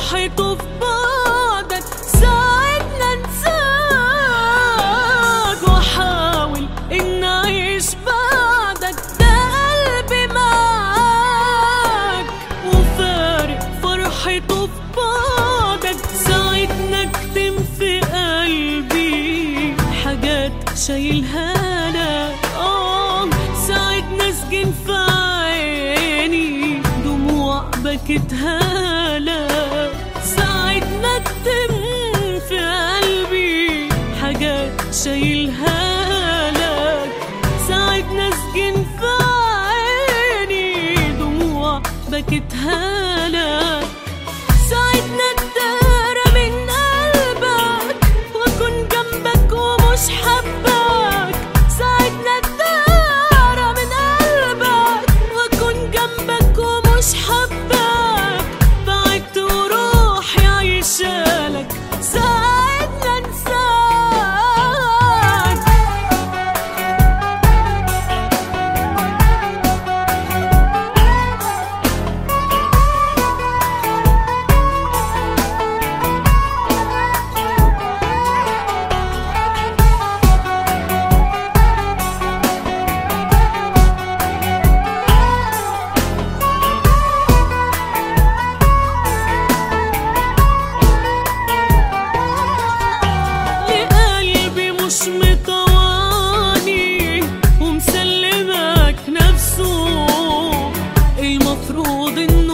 فرحته في بعدك، ساعدنا انساك واحاول ان اعيش بعدك، ده قلبي معاك وفارق فرحته في بعدك، ساعدنا اكتم في قلبي حاجات شايلها لك، ساعدنا اسجن في عيني دموع بكتها لك، ساعدنا اكتم في قلبي حاجات شايلها لك، ساعدنا اسجن في عيني دموع بكتها لك، ساعدنا اتدارى من قلبك واكون جنبك ومش حبك، ساعدنا اتدارى من قلبك واكون جنبك ومش حبك، بعدت وروحي عايشالك، ساعدنا انساك. مش مطوعني ومسلمك نفسه، المفروض ان